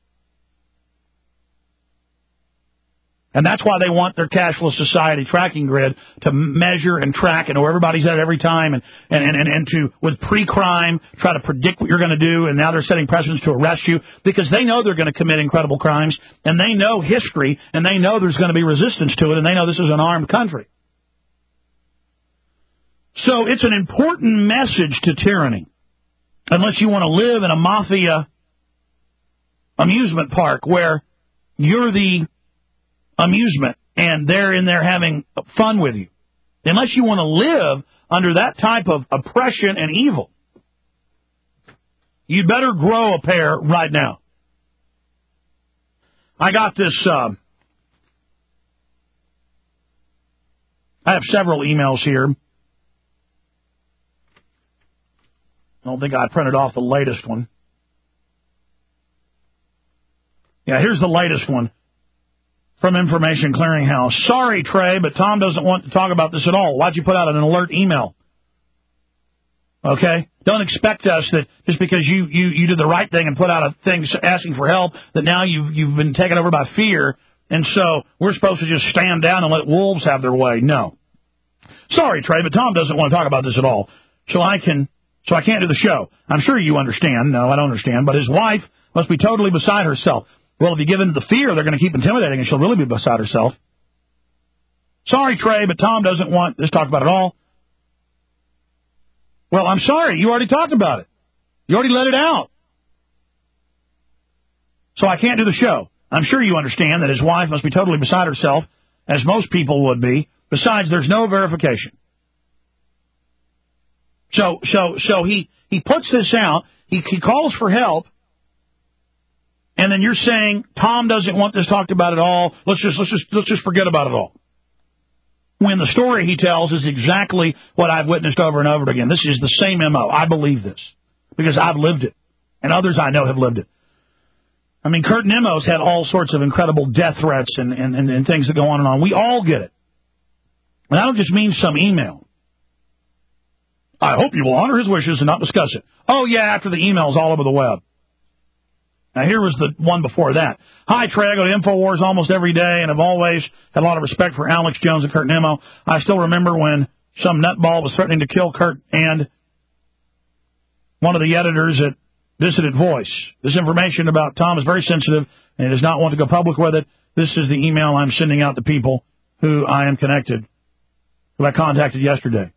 And that's why they want their cashless society tracking grid to measure and track and know where everybody's at every time, and, and, and, and to, with pre-crime, try to predict what you're going to do, and now they're setting precedents to arrest you because they know they're going to commit incredible crimes, and they know history, and they know there's going to be resistance to it, and they know this is an armed country. So it's an important message to tyranny. Unless you want to live in a mafia amusement park where you're the amusement and they're in there having fun with you. Unless you want to live under that type of oppression and evil, you'd better grow a pair right now. I got this, uh, I have several emails here. I don't think I printed off the latest one. Yeah, here's the latest one from Information Clearinghouse. Sorry, Trey, but Tom doesn't want to talk about this at all. Why'd you put out an alert email? Okay? Don't expect us that just because you, you, you did the right thing and put out a thing asking for help, that now you've, you've been taken over by fear, and so we're supposed to just stand down and let wolves have their way. No. Sorry, Trey, but Tom doesn't want to talk about this at all. So I can, so I can't do the show. I'm sure you understand. No, I don't understand. But his wife must be totally beside herself. Well, if you give in to the fear, they're going to keep intimidating, and she'll really be beside herself. Sorry, Trey, but Tom doesn't want this talked about at all. Well, I'm sorry. You already talked about it. You already let it out. So I can't do the show. I'm sure you understand that his wife must be totally beside herself, as most people would be. Besides, there's no verification. So, so, so he, he puts this out. He, he calls for help. And then you're saying Tom doesn't want this talked about at all. Let's just let's just let's just forget about it all. When the story he tells is exactly what I've witnessed over and over again. This is the same M O. I believe this because I've lived it, and others I know have lived it. I mean, Kurt Nimmo's had all sorts of incredible death threats and, and, and, and things that go on and on. We all get it. And I don't just mean some email. I hope you will honor his wishes and not discuss it. Oh, yeah, after the email's all over the web. Now, here was the one before that. Hi, Trey. I go to InfoWars almost every day and have always had a lot of respect for Alex Jones and Kurt Nimmo. I still remember when some nutball was threatening to kill Kurt and one of the editors at Dissident Voice. This information about Tom is very sensitive and he does not want to go public with it. This is the email I'm sending out to people who I am connected, who I contacted yesterday.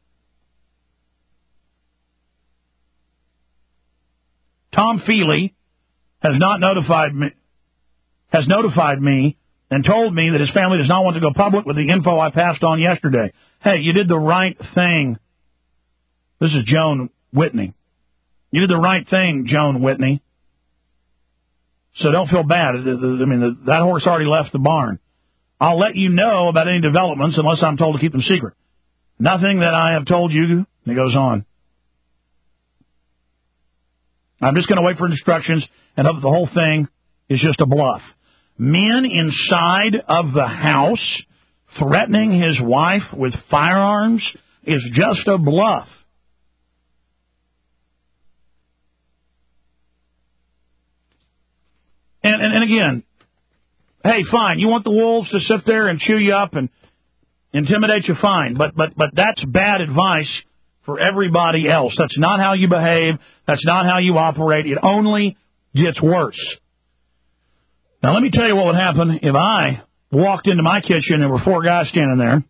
Tom Feely has not notified me, has notified me and told me that his family does not want to go public with the info I passed on yesterday. Hey, you did the right thing. This is Joan Whitney. You did the right thing, Joan Whitney. So don't feel bad. I mean, that horse already left the barn. I'll let you know about any developments unless I'm told to keep them secret. Nothing that I have told you, and it goes on. I'm just going to wait for instructions and hope the whole thing is just a bluff. Men inside of the house threatening his wife with firearms is just a bluff. And, and, and again, hey, fine, you want the wolves to sit there and chew you up and intimidate you, fine, but, but, but that's bad advice for everybody else. That's not how you behave. That's not how you operate. It only gets worse. Now, let me tell you what would happen if I walked into my kitchen and there were four guys standing there.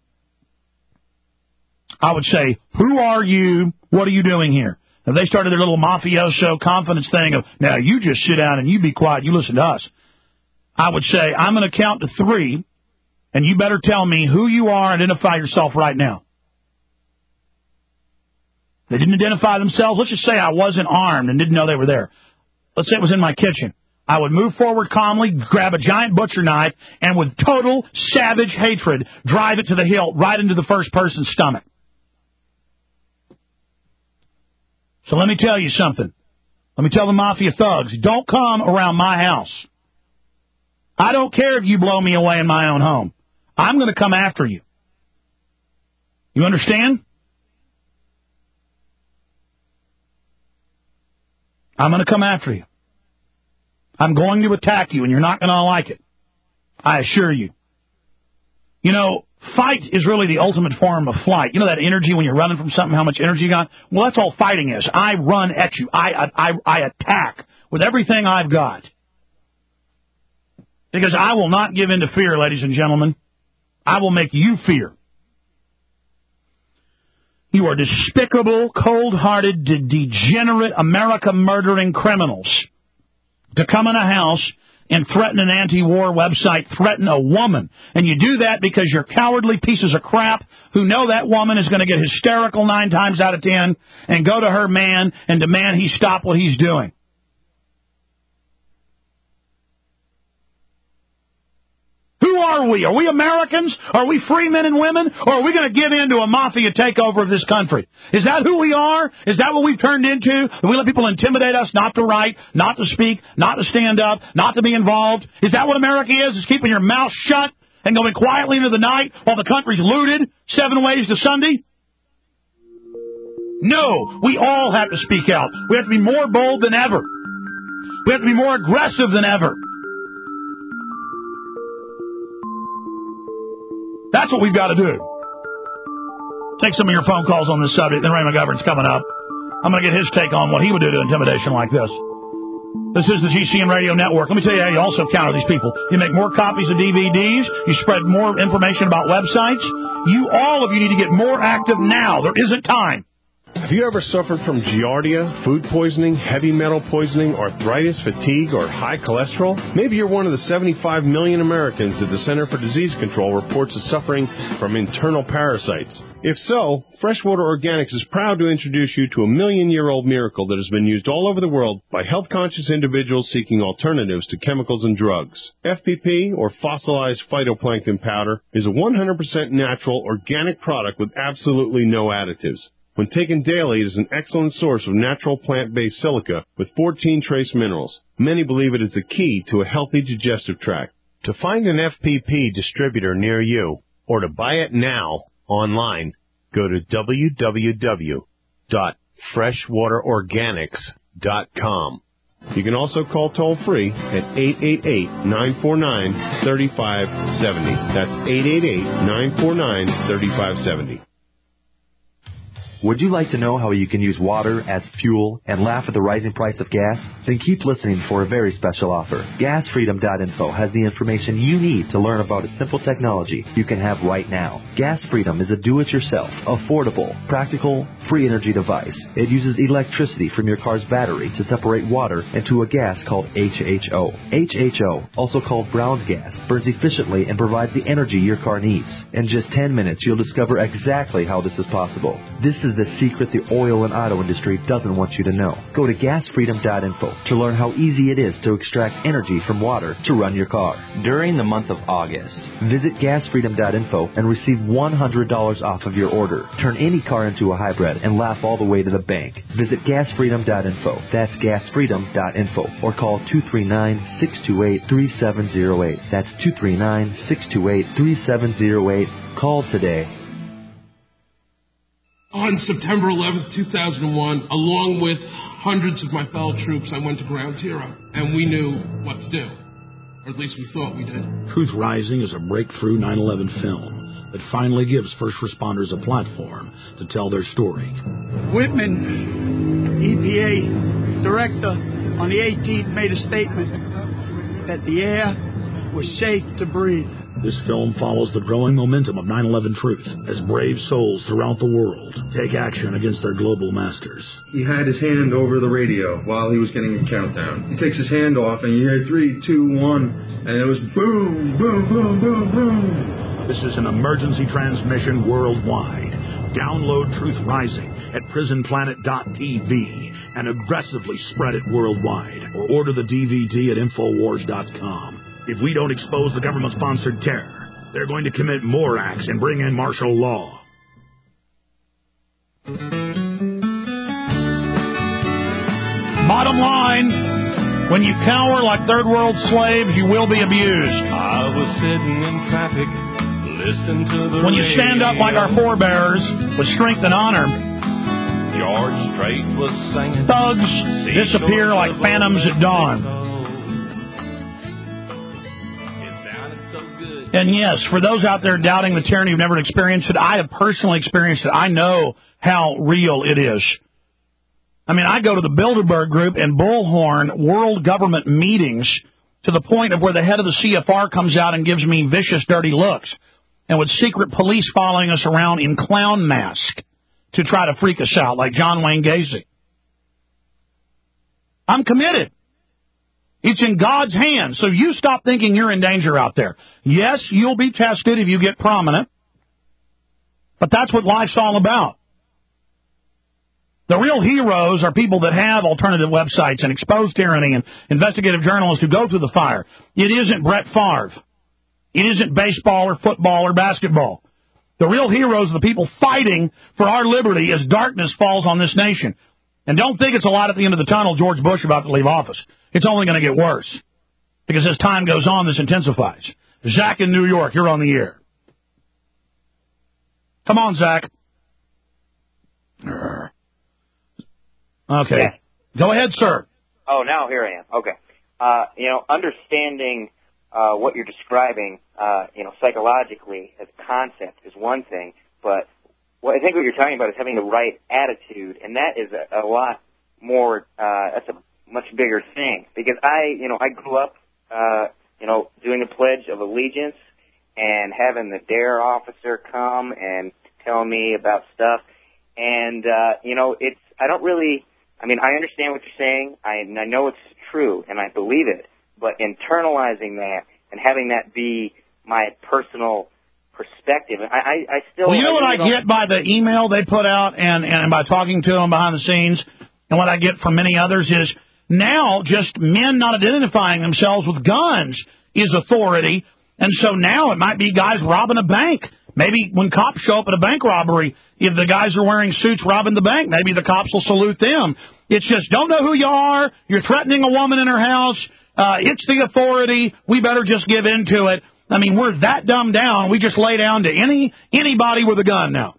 I would say, who are you? What are you doing here? If they started their little mafioso confidence thing of, now you just sit down and you be quiet, you listen to us. I would say, I'm going to count to three, and you better tell me who you are and identify yourself right now. They didn't identify themselves. Let's just say I wasn't armed and didn't know they were there. Let's say it was in my kitchen. I would move forward calmly, grab a giant butcher knife, and with total savage hatred, drive it to the hilt right into the first person's stomach. So let me tell you something. Let me tell the mafia thugs, don't come around my house. I don't care if you blow me away in my own home. I'm going to come after you. You understand? I'm going to come after you. I'm going to attack you, and you're not going to like it. I assure you. You know, fight is really the ultimate form of flight. You know that energy when you're running from something, how much energy you got? Well, that's all fighting is. I run at you. I, I, I attack with everything I've got. Because I will not give in to fear, ladies and gentlemen. I will make you fear. You are despicable, cold-hearted, de- degenerate, America-murdering criminals to come in a house and threaten an anti-war website, threaten a woman. And you do that because you're cowardly pieces of crap who know that woman is going to get hysterical nine times out of ten and go to her man and demand he stop what he's doing. Who are we? Are we Americans? Are we free men and women? Or are we going to give in to a mafia takeover of this country? Is that who we are? Is that what we've turned into? That we let people intimidate us not to write, not to speak, not to stand up, not to be involved? Is that what America is? Is keeping your mouth shut and going quietly into the night while the country's looted seven ways to Sunday? No, we all have to speak out. We have to be more bold than ever. We have to be more aggressive than ever. That's what we've got to do. Take some of your phone calls on this subject. Then Ray McGovern's coming up. I'm going to get his take on what he would do to intimidation like this. This is the G C N Radio Network. Let me tell you how you also counter these people. You make more copies of D V Ds. You spread more information about websites. You, all of you, need to get more active now. There isn't time. Have you ever suffered from giardia, food poisoning, heavy metal poisoning, arthritis, fatigue, or high cholesterol? Maybe you're one of the seventy-five million Americans that the Center for Disease Control reports as suffering from internal parasites. If so, Freshwater Organics is proud to introduce you to a million-year-old miracle that has been used all over the world by health-conscious individuals seeking alternatives to chemicals and drugs. F P P, or fossilized phytoplankton powder, is a one hundred percent natural, organic product with absolutely no additives. When taken daily, it is an excellent source of natural plant-based silica with fourteen trace minerals. Many believe it is the key to a healthy digestive tract. To find an F P P distributor near you, or to buy it now online, go to w w w dot freshwater organics dot com. You can also call toll-free at eight eight eight, nine four nine, three five seven zero. That's eight eight eight, nine four nine, three five seven zero. Would you like to know how you can use water as fuel and laugh at the rising price of gas? Then keep listening for a very special offer. gas freedom dot info has the information you need to learn about a simple technology you can have right now. Gas Freedom is a do-it-yourself, affordable, practical, free energy device. It uses electricity from your car's battery to separate water into a gas called H H O. H H O, also called Brown's gas, burns efficiently and provides the energy your car needs. In just ten minutes, you'll discover exactly how this is possible. This is the secret the oil and auto industry doesn't want you to know. Go to gas freedom dot info to learn how easy it is to extract energy from water to run your car. During the month of August, visit gas freedom dot info and receive one hundred dollars off of your order. Turn any car into a hybrid and laugh all the way to the bank. Visit gas freedom dot info. That's gas freedom dot info. Or call two three nine, six two eight, three seven zero eight. That's two three nine, six two eight, three seven zero eight. Call today. On September eleventh, two thousand one, along with hundreds of my fellow troops, I went to Ground Zero, and we knew what to do. Or at least we thought we did. Truth Rising is a breakthrough nine eleven film that finally gives first responders a platform to tell their story. Whitman, E P A director, on the eighteenth made a statement that the air was safe to breathe. This film follows the growing momentum of nine eleven truth as brave souls throughout the world take action against their global masters. He had his hand over the radio while he was getting a countdown. He takes his hand off and you hear three, two, one, and it was boom, boom, boom, boom, boom. This is an emergency transmission worldwide. Download Truth Rising at prison planet dot t v and aggressively spread it worldwide, or order the D V D at infowars dot com. If we don't expose the government-sponsored terror, they're going to commit more acts and bring in martial law. Bottom line, when you cower like third world slaves, you will be abused. I was sitting in traffic, listening to the When you stand up like our forebears with strength and honor, George Strait was singing. Thugs disappear like phantoms at dawn. And yes, for those out there doubting the tyranny who've never experienced it, I have personally experienced it. I know how real it is. I mean, I go to the Bilderberg Group and Bullhorn world government meetings to the point of where the head of the C F R comes out and gives me vicious, dirty looks, and with secret police following us around in clown mask to to try to freak us out, like John Wayne Gacy. I'm committed. It's in God's hands, so you stop thinking you're in danger out there. Yes, you'll be tested if you get prominent, but that's what life's all about. The real heroes are people that have alternative websites and expose tyranny and investigative journalists who go through the fire. It isn't Brett Favre. It isn't baseball or football or basketball. The real heroes are the people fighting for our liberty as darkness falls on this nation. And don't think it's a light at the end of the tunnel, George Bush about to leave office. It's only going to get worse. Because as time goes on, this intensifies. Zach in New York, you're on the air. Come on, Zach. Okay. Yeah. Go ahead, sir. Oh, now here I am. Okay. Uh, you know, understanding uh, what you're describing, uh, you know, psychologically as a concept is one thing, but what I think what you're talking about is having the right attitude, and that is a, a lot more, uh, that's a much bigger thing. Because I, you know, I grew up, uh, you know, doing the Pledge of Allegiance and having the DARE officer come and tell me about stuff. And, uh, you know, it's, I don't really, I mean, I understand what you're saying. I, I know it's true, and I believe it. But internalizing that and having that be my personal perspective, I, I, I still... Well, you know I what I really get by the email they put out and, and by talking to them behind the scenes, and what I get from many others is now just men not identifying themselves with guns is authority, and so now it might be guys robbing a bank. Maybe when cops show up at a bank robbery, if the guys are wearing suits robbing the bank, maybe the cops will salute them. It's just, don't know who you are, you're threatening a woman in her house, uh, it's the authority, we better just give in to it. I mean, we're that dumbed down, we just lay down to any anybody with a gun now.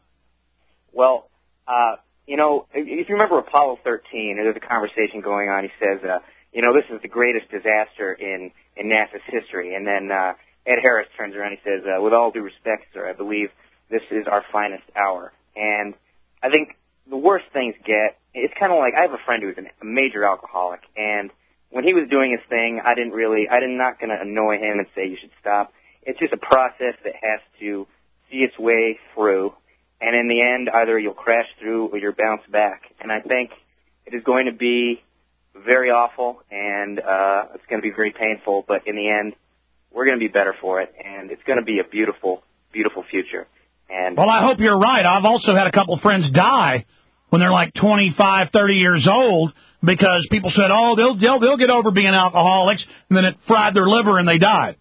Well, uh, you know, if you remember Apollo thirteen, there's a conversation going on, he says, uh, you know, this is the greatest disaster in, in NASA's history, and then, uh, Ed Harris turns around and he says, uh, with all due respect, sir, I believe this is our finest hour. And I think the worst things get, it's kind of like, I have a friend who's an, a major alcoholic, and when he was doing his thing, I didn't really, I'm not going to annoy him and say you should stop. It's just a process that has to see its way through, and in the end, either you'll crash through or you'll bounce back. And I think it is going to be very awful, and uh, it's going to be very painful, but in the end, we're going to be better for it, and it's going to be a beautiful, beautiful future. And well, I hope you're right. I've also had a couple of friends die when they're like twenty-five, thirty years old because people said, oh, they'll, they'll, they'll get over being alcoholics, and then it fried their liver and they died.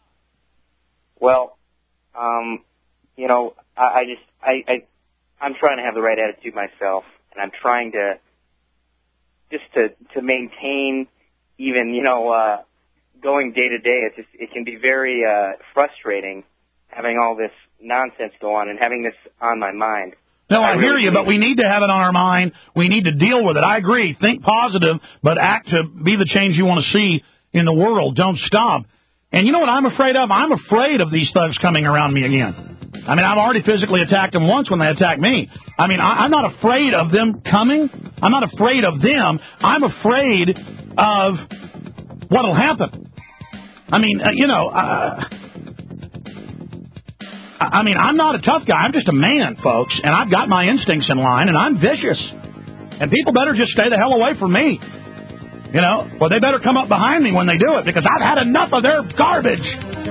Well, um, you know, I, I just, I, I, I'm trying to have the right attitude myself, and I'm trying to, just to, to maintain even, you know, uh, going day to day, it's just, it can be very uh, frustrating having all this nonsense go on and having this on my mind. No, I, I really hear you, but we need to have it on our mind. We need to deal with it. I agree. Think positive, but act to be the change you want to see in the world. Don't stop. And you know what I'm afraid of? I'm afraid of these thugs coming around me again. I mean, I've already physically attacked them once when they attacked me. I mean, I, I'm not afraid of them coming. I'm not afraid of them. I'm afraid of what'll happen. I mean, uh, you know, uh, I mean, I'm not a tough guy. I'm just a man, folks, and I've got my instincts in line, and I'm vicious. And people better just stay the hell away from me. You know, or they better come up behind me when they do it, because I've had enough of their garbage.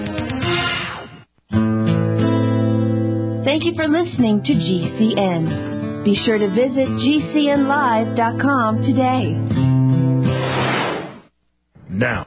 Thank you for listening to G C N. Be sure to visit G C N live dot com today. Now,